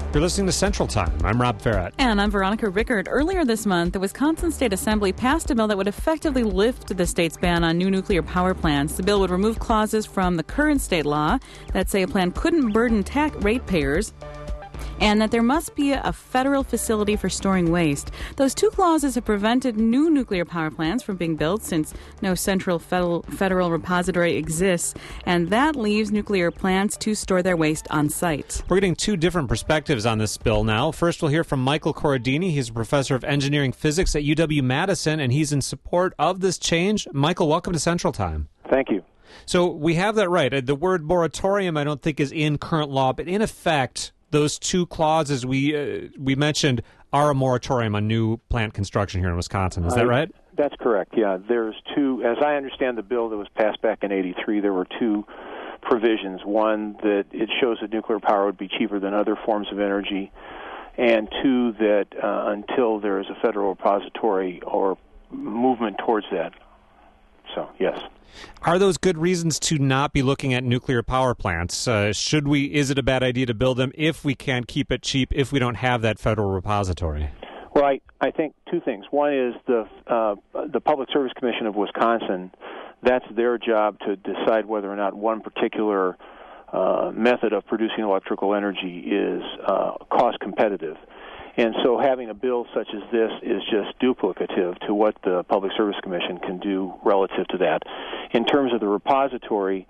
You're listening to Central Time. I'm Rob Farrett. And I'm Veronica Rickard. Earlier this month, the Wisconsin State Assembly passed a bill that would effectively lift the state's ban on new nuclear power plants. The bill would remove clauses from the current state law that say a plant couldn't burden ratepayers, and that there must be a federal facility for storing waste. Those two clauses have prevented new nuclear power plants from being built since no central federal repository exists, and that leaves nuclear plants to store their waste on site. We're getting two different perspectives on this bill now. First, we'll hear from Michael Corradini. He's a professor of engineering physics at UW-Madison, and he's in support of this change. Michael, welcome to Central Time. Thank you. So we have that right. The word moratorium I don't think is in current law, but in effect, those two clauses we mentioned are a moratorium on new plant construction here in Wisconsin. Is that right? That's correct, yeah. There's two, as I understand the bill that was passed back in 83, there were two provisions. One, that it shows that nuclear power would be cheaper than other forms of energy, and two, that until there is a federal repository or movement towards that. So, yes. Are those good reasons to not be looking at nuclear power plants? Is it a bad idea to build them if we can't keep it cheap, if we don't have that federal repository? Well, I think two things. One is the Public Service Commission of Wisconsin. That's their job to decide whether or not one particular method of producing electrical energy is cost competitive. And so having a bill such as this is just duplicative to what the Public Service Commission can do relative to that. In terms of the repository,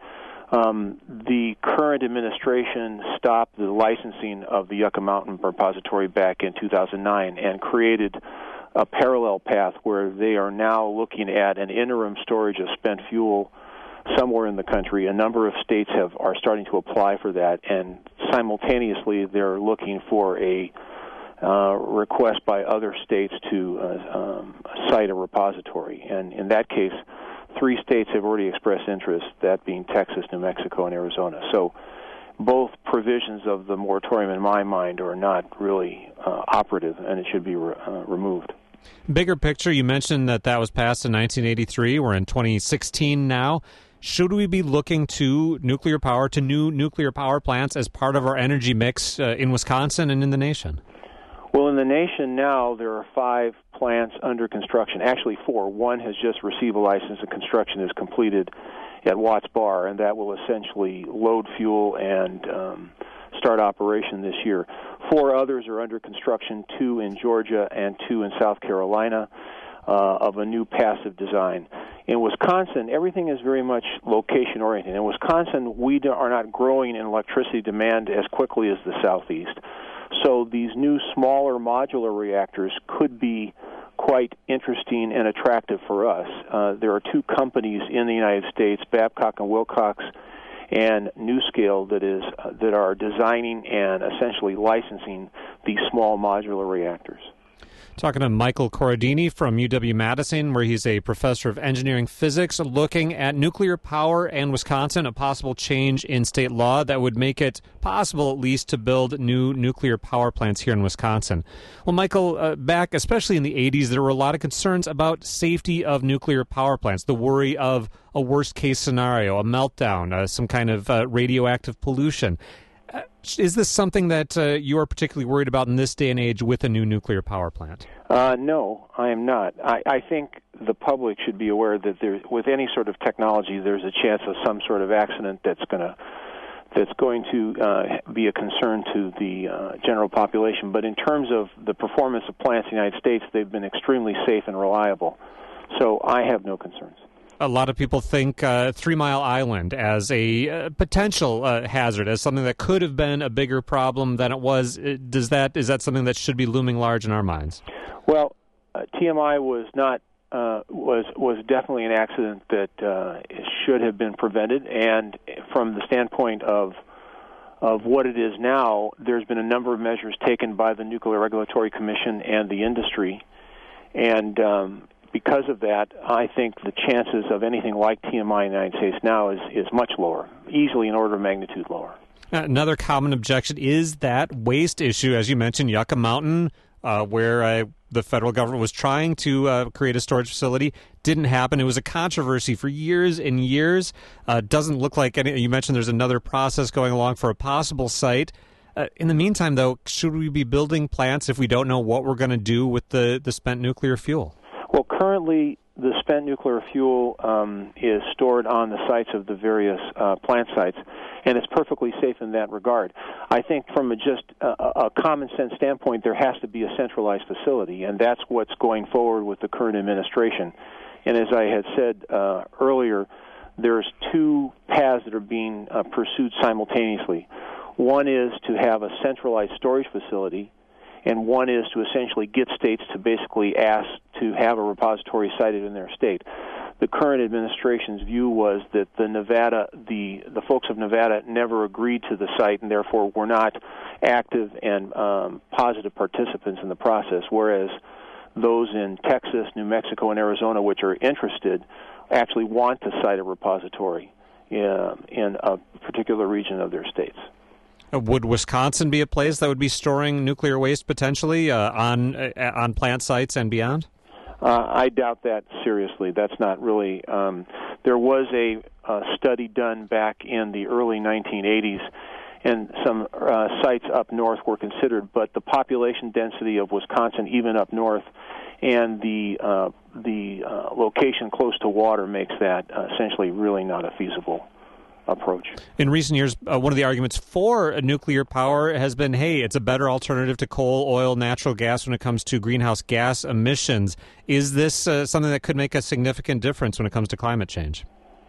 the current administration stopped the licensing of the Yucca Mountain repository back in 2009 and created a parallel path where they are now looking at an interim storage of spent fuel somewhere in the country. A number of states are starting to apply for that, and simultaneously they're looking for a request by other states to cite a repository. And in that case, 3 states have already expressed interest, that being Texas, New Mexico, and Arizona. So both provisions of the moratorium, in my mind, are not really operative, and it should be removed. Bigger picture, you mentioned that was passed in 1983. We're in 2016 now. Should we be looking to nuclear power, to new nuclear power plants as part of our energy mix in Wisconsin and in the nation? Well, in the nation now, there are 5 plants under construction. Actually, 4. One has just received a license, and construction is completed at Watts Bar, and that will essentially load fuel and start operation this year. 4 others are under construction, 2 in Georgia and 2 in South Carolina, of a new passive design. In Wisconsin, everything is very much location-oriented. In Wisconsin, we are not growing in electricity demand as quickly as the Southeast. So these new smaller modular reactors could be quite interesting and attractive for us. There are 2 companies in the United States, Babcock and Wilcox and NuScale, that are designing and essentially licensing these small modular reactors. Talking to Michael Corradini from UW-Madison, where he's a professor of engineering physics, looking at nuclear power and Wisconsin, a possible change in state law that would make it possible, at least, to build new nuclear power plants here in Wisconsin. Well, Michael, back especially in the 80s, there were a lot of concerns about safety of nuclear power plants, the worry of a worst-case scenario, a meltdown, some kind of radioactive pollution. Is this something that you are particularly worried about in this day and age with a new nuclear power plant? No, I am not. I think the public should be aware that with any sort of technology, there's a chance of some sort of accident that's going to be a concern to the general population. But in terms of the performance of plants in the United States, they've been extremely safe and reliable. So I have no concerns. A lot of people think 3 Mile Island as a potential hazard, as something that could have been a bigger problem than it was. Is that something that should be looming large in our minds? Well, TMI was definitely an accident that should have been prevented, and from the standpoint of what it is now, there's been a number of measures taken by the Nuclear Regulatory Commission and the industry, and because of that, I think the chances of anything like TMI in the United States now is much lower, easily an order of magnitude lower. Another common objection is that waste issue, as you mentioned, Yucca Mountain, where the federal government was trying to create a storage facility. Didn't happen. It was a controversy for years and years. Doesn't look like any. You mentioned there's another process going along for a possible site. In the meantime, though, should we be building plants if we don't know what we're going to do with the spent nuclear fuel? Well, currently the spent nuclear fuel is stored on the sites of the various plant sites, and it's perfectly safe in that regard. I think from a common sense standpoint, there has to be a centralized facility, and that's what's going forward with the current administration. And as I had said earlier, there's two paths that are being pursued simultaneously. One is to have a centralized storage facility, and one is to essentially get states to basically ask to have a repository sited in their state. The current administration's view was that the folks of Nevada never agreed to the site, and therefore were not active and positive participants in the process, whereas those in Texas, New Mexico, and Arizona, which are interested, actually want to site a repository in a particular region of their states. Would Wisconsin be a place that would be storing nuclear waste potentially on plant sites and beyond? I doubt that seriously. That's not really. There was a study done back in the early 1980s, and some sites up north were considered, but the population density of Wisconsin, even up north, and the location close to water makes that essentially really not a feasible approach. In recent years, one of the arguments for nuclear power has been, hey, it's a better alternative to coal, oil, natural gas when it comes to greenhouse gas emissions. Is this something that could make a significant difference when it comes to climate change?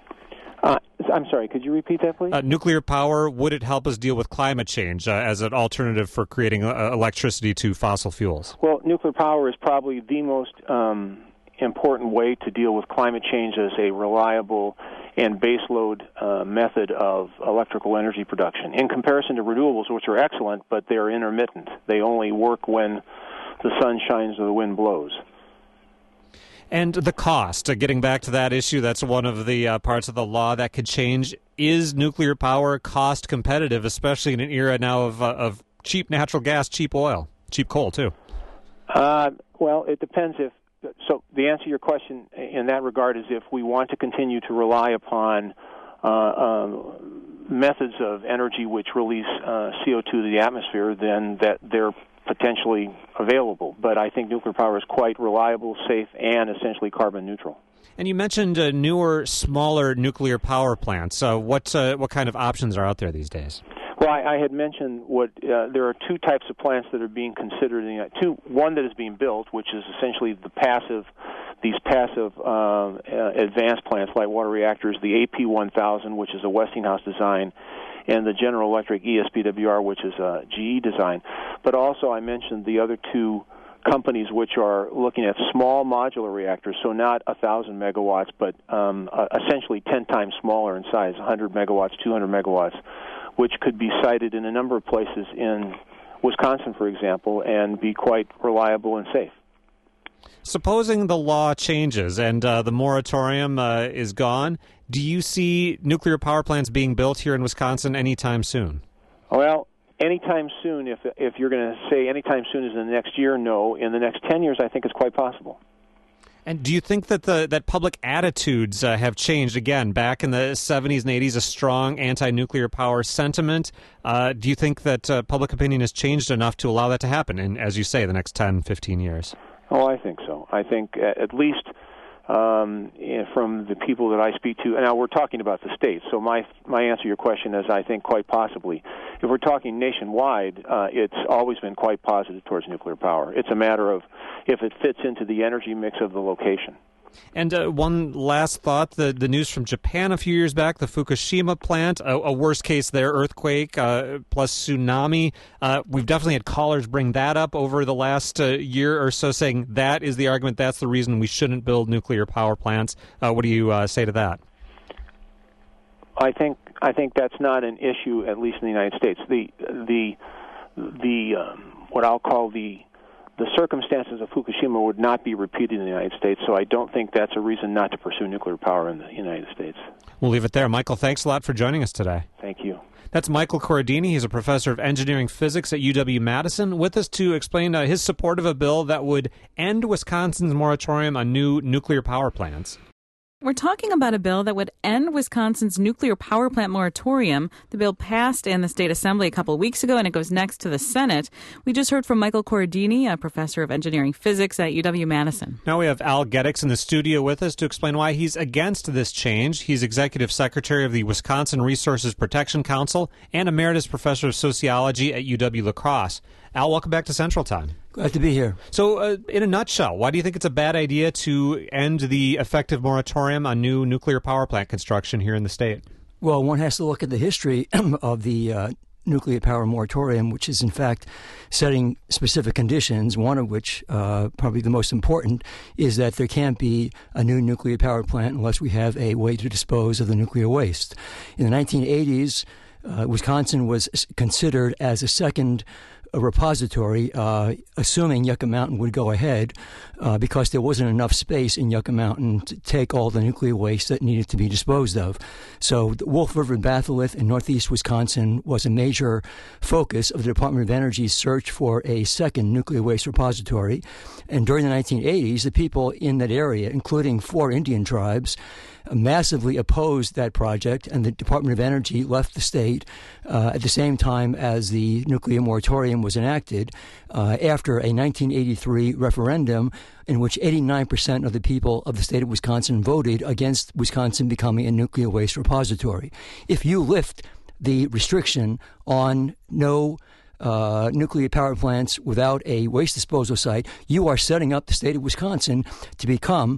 I'm sorry, could you repeat that, please? Nuclear power, would it help us deal with climate change as an alternative for creating electricity to fossil fuels? Well, nuclear power is probably the most important way to deal with climate change as a reliable and baseload method of electrical energy production. In comparison to renewables, which are excellent, but they are intermittent. They only work when the sun shines or the wind blows. And the cost, getting back to that issue, that's one of the parts of the law that could change. Is nuclear power cost competitive, especially in an era now of cheap natural gas, cheap oil, cheap coal, too? Well, it depends if... So the answer to your question in that regard is if we want to continue to rely upon methods of energy which release CO2 to the atmosphere, then that they're potentially available. But I think nuclear power is quite reliable, safe, and essentially carbon neutral. And you mentioned newer, smaller nuclear power plants. What kind of options are out there these days? Well, I had mentioned there are two types of plants that are being considered. One that is being built, which is essentially these passive advanced plants, light water reactors, the AP1000, which is a Westinghouse design, and the General Electric ESPWR, which is a GE design. But also I mentioned the other two companies which are looking at small modular reactors, so not 1,000 megawatts, but essentially 10 times smaller in size, 100 megawatts, 200 megawatts, which could be sited in a number of places in Wisconsin, for example, and be quite reliable and safe. Supposing the law changes and the moratorium is gone, do you see nuclear power plants being built here in Wisconsin anytime soon? Well, anytime soon, if you're going to say anytime soon is in the next year, no. In the next 10 years, I think it's quite possible. And do you think that that public attitudes have changed? Again, back in the 70s and 80s, a strong anti-nuclear power sentiment. Do you think that public opinion has changed enough to allow that to happen in, as you say, the next 10, 15 years? Oh, I think so. I think at least from the people that I speak to, and now we're talking about the states, so my answer to your question is I think quite possibly. If we're talking nationwide, it's always been quite positive towards nuclear power. It's a matter of if it fits into the energy mix of the location. And one last thought, the news from Japan a few years back, the Fukushima plant, a worst case there, earthquake plus tsunami. We've definitely had callers bring that up over the last year or so, saying that is the argument, that's the reason we shouldn't build nuclear power plants. What do you say to that? I think that's not an issue, at least in the United States. The what I'll call the circumstances of Fukushima would not be repeated in the United States, so I don't think that's a reason not to pursue nuclear power in the United States. We'll leave it there. Michael, thanks a lot for joining us today. Thank you. That's Michael Corradini. He's a professor of engineering physics at UW-Madison, with us to explain his support of a bill that would end Wisconsin's moratorium on new nuclear power plants. We're talking about a bill that would end Wisconsin's nuclear power plant moratorium. The bill passed in the state assembly a couple of weeks ago, and it goes next to the Senate. We just heard from Michael Corradini, a professor of engineering physics at UW-Madison. Now we have Al Geddix in the studio with us to explain why he's against this change. He's executive secretary of the Wisconsin Resources Protection Council and emeritus professor of sociology at UW-La Crosse. Al, welcome back to Central Time. Glad to be here. So, in a nutshell, why do you think it's a bad idea to end the effective moratorium on new nuclear power plant construction here in the state? Well, one has to look at the history of the nuclear power moratorium, which is in fact setting specific conditions, one of which, probably the most important, is that there can't be a new nuclear power plant unless we have a way to dispose of the nuclear waste. In the 1980s, Wisconsin was considered as a second repository, assuming Yucca Mountain would go ahead, because there wasn't enough space in Yucca Mountain to take all the nuclear waste that needed to be disposed of. So the Wolf River batholith in northeast Wisconsin was a major focus of the Department of Energy's search for a second nuclear waste repository. And during the 1980s, the people in that area, including 4 Indian tribes, massively opposed that project, and the Department of Energy left the state at the same time as the nuclear moratorium was enacted after a 1983 referendum in which 89% of the people of the state of Wisconsin voted against Wisconsin becoming a nuclear waste repository. If you lift the restriction on no nuclear power plants without a waste disposal site, you are setting up the state of Wisconsin to become,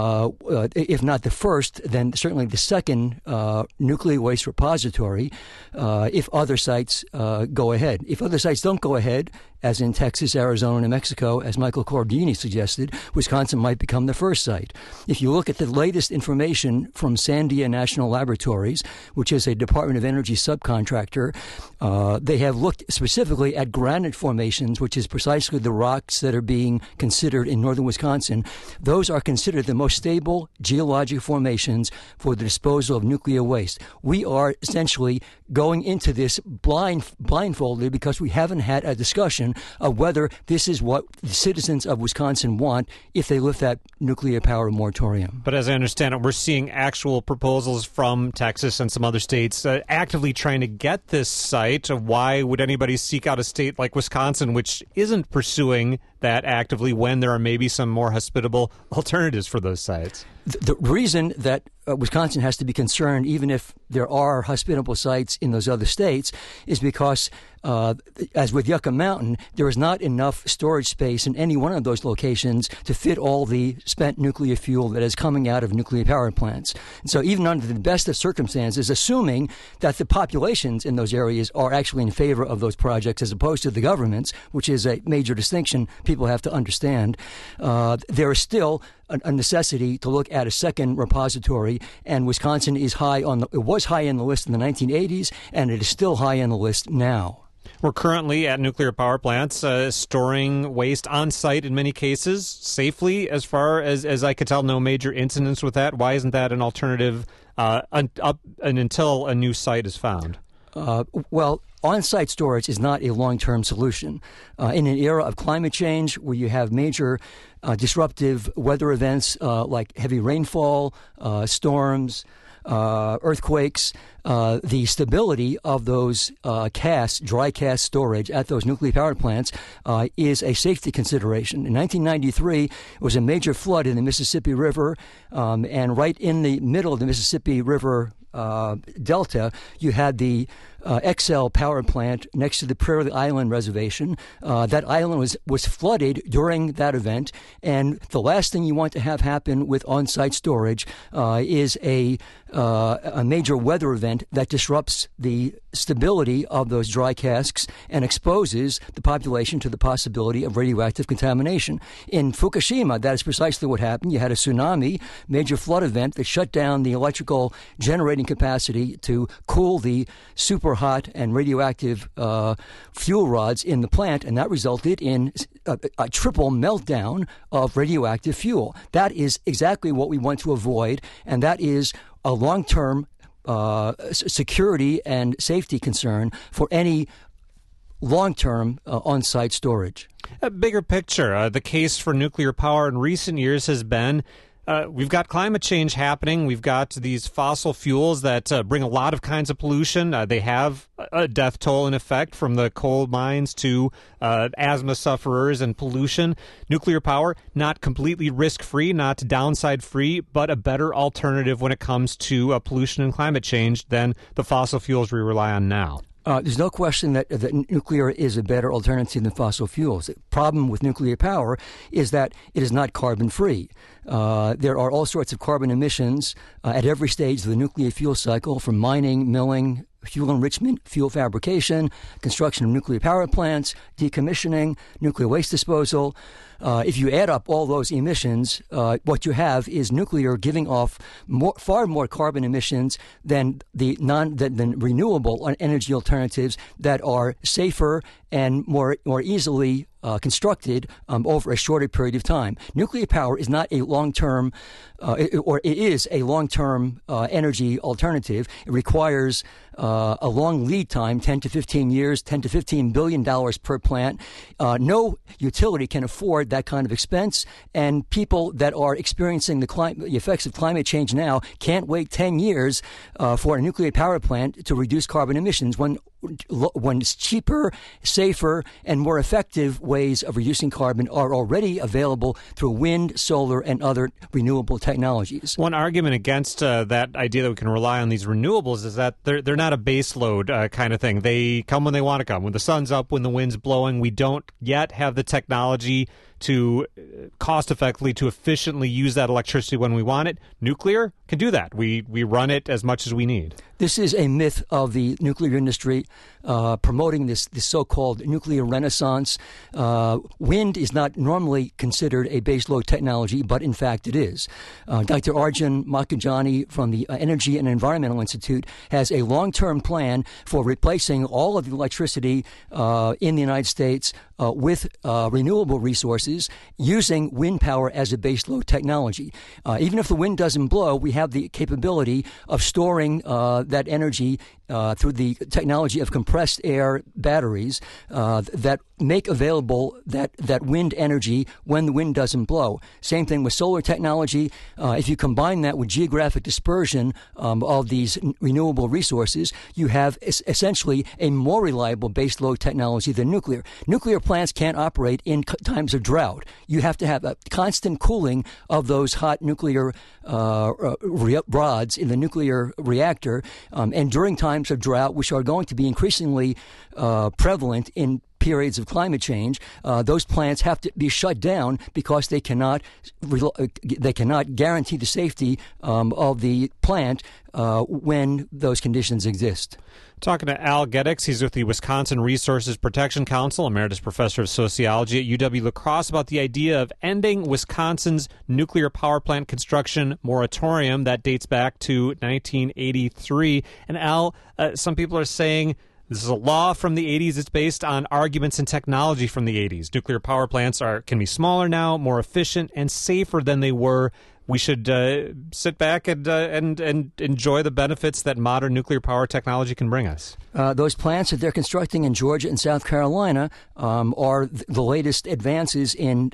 if not the first, then certainly the second nuclear waste repository if other sites go ahead. If other sites don't go ahead, as in Texas, Arizona, and New Mexico, as Michael Corradini suggested, Wisconsin might become the first site. If you look at the latest information from Sandia National Laboratories, which is a Department of Energy subcontractor, they have looked specifically at granite formations, which is precisely the rocks that are being considered in northern Wisconsin. Those are considered the most stable geologic formations for the disposal of nuclear waste. We are essentially going into this blindfolded because we haven't had a discussion of whether this is what the citizens of Wisconsin want if they lift that nuclear power moratorium. But as I understand it, we're seeing actual proposals from Texas and some other states actively trying to get this site. Why would anybody seek out a state like Wisconsin, which isn't pursuing that actively, when there are maybe some more hospitable alternatives for those sites? The reason that Wisconsin has to be concerned, even if there are hospitable sites in those other states, is because, as with Yucca Mountain, there is not enough storage space in any one of those locations to fit all the spent nuclear fuel that is coming out of nuclear power plants. And so even under the best of circumstances, assuming that the populations in those areas are actually in favor of those projects as opposed to the governments, which is a major distinction people have to understand, there is still a necessity to look at a second repository, and Wisconsin is it was high on the list in the 1980s, and it is still high on the list now. We're currently at nuclear power plants storing waste on site in many cases safely. As far as I could tell, no major incidents with that. Why isn't that an alternative until a new site is found? Well, on-site storage is not a long-term solution. In an era of climate change where you have major disruptive weather events like heavy rainfall, storms, earthquakes, the stability of those dry cast storage at those nuclear power plants is a safety consideration. In 1993, it was a major flood in the Mississippi River, and right in the middle of the Mississippi River Delta, you had the XL power plant next to the Prairie Island Reservation. That island was flooded during that event, and the last thing you want to have happen with on-site storage is a major weather event that disrupts the stability of those dry casks and exposes the population to the possibility of radioactive contamination. In Fukushima, that is precisely what happened. You had a tsunami, major flood event that shut down the electrical generating capacity to cool the super hot and radioactive fuel rods in the plant, and that resulted in a triple meltdown of radioactive fuel. That is exactly what we want to avoid, and that is a long-term security and safety concern for any long-term on-site storage. A bigger picture, the case for nuclear power in recent years has been we've got climate change happening. We've got these fossil fuels that bring a lot of kinds of pollution. They have a death toll in effect, from the coal mines to asthma sufferers and pollution. Nuclear power, not completely risk-free, not downside-free, but a better alternative when it comes to pollution and climate change than the fossil fuels we rely on now. There's no question that nuclear is a better alternative than fossil fuels. The problem with nuclear power is that it is not carbon-free. There are all sorts of carbon emissions at every stage of the nuclear fuel cycle, from mining, milling, fuel enrichment, fuel fabrication, construction of nuclear power plants, decommissioning, nuclear waste disposal. If you add up all those emissions, what you have is nuclear giving off far more carbon emissions than than renewable energy alternatives that are safer and more easily constructed over a shorter period of time. Nuclear power is not a long-term, or it is a long-term energy alternative. It requires a long lead time, 10 to 15 years, $10 to $15 billion per plant. No utility can afford that kind of expense, and people that are experiencing the effects of climate change now can't wait 10 years for a nuclear power plant to reduce carbon emissions when it's cheaper, safer, and more effective ways of reducing carbon are already available through wind, solar, and other renewable technologies. One argument against that idea that we can rely on these renewables is that they're not a base load kind of thing. They come when they want to come. When the sun's up, when the wind's blowing, we don't yet have the technology to cost effectively, to efficiently use that electricity when we want it. Nuclear can do that. We run it as much as we need. This is a myth of the nuclear industry promoting this so-called nuclear renaissance. Wind is not normally considered a baseload technology, but in fact it is. Dr. Arjun Makhijani from the Energy and Environmental Institute has a long-term plan for replacing all of the electricity in the United States with renewable resources using wind power as a baseload technology. Even if the wind doesn't blow, we have the capability of storing that energy through the technology of compressed air batteries that make available that wind energy when the wind doesn't blow. Same thing with solar technology. If you combine that with geographic dispersion of these renewable resources, you have essentially a more reliable baseload technology than nuclear. Nuclear plants can't operate in times of drought. You have to have a constant cooling of those hot nuclear rods in the nuclear reactor, and during times of drought, which are going to be increasingly prevalent in periods of climate change, those plants have to be shut down because they cannot guarantee the safety of the plant when those conditions exist. Talking to Al Geddix, he's with the Wisconsin Resources Protection Council, emeritus professor of sociology at UW-La Crosse, about the idea of ending Wisconsin's nuclear power plant construction moratorium that dates back to 1983. And Al, some people are saying this is a law from the 80s. It's based on arguments and technology from the 80s. Nuclear power plants can be smaller now, more efficient, and safer than they were. We should sit back and enjoy the benefits that modern nuclear power technology can bring us. Those plants that they're constructing in Georgia and South Carolina are the latest advances in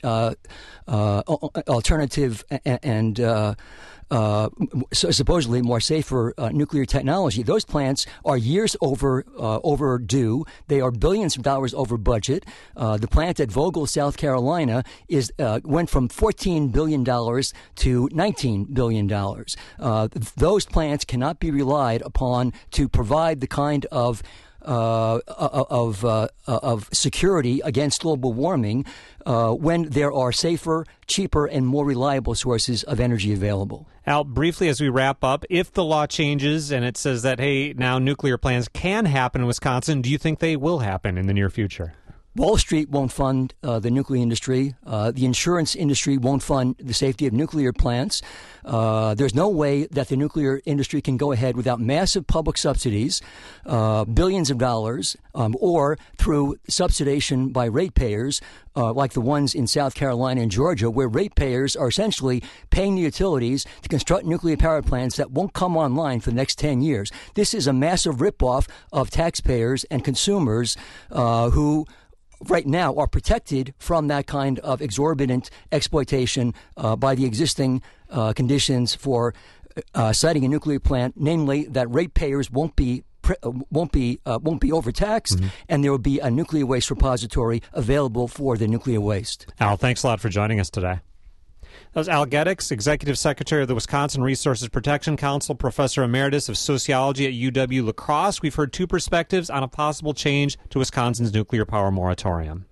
alternative and supposedly more safer nuclear technology. Those plants are years overdue. They are billions of dollars over budget. The plant at Vogtle, South Carolina, went from $14 billion to $19 billion. Those plants cannot be relied upon to provide the kind of security against global warming when there are safer, cheaper, and more reliable sources of energy available. Al, briefly as we wrap up, if the law changes and it says that, hey, now nuclear plants can happen in Wisconsin, do you think they will happen in the near future? Wall Street won't fund the nuclear industry. The insurance industry won't fund the safety of nuclear plants. There's no way that the nuclear industry can go ahead without massive public subsidies, billions of dollars, or through subsidization by ratepayers, like the ones in South Carolina and Georgia, where ratepayers are essentially paying the utilities to construct nuclear power plants that won't come online for the next 10 years. This is a massive ripoff of taxpayers and consumers who right now are protected from that kind of exorbitant exploitation by the existing conditions for siting a nuclear plant, namely that ratepayers won't be overtaxed, and there will be a nuclear waste repository available for the nuclear waste. Al, thanks a lot for joining us today. That was Al Geddes, Executive Secretary of the Wisconsin Resources Protection Council, Professor Emeritus of Sociology at UW-La Crosse. We've heard two perspectives on a possible change to Wisconsin's nuclear power moratorium.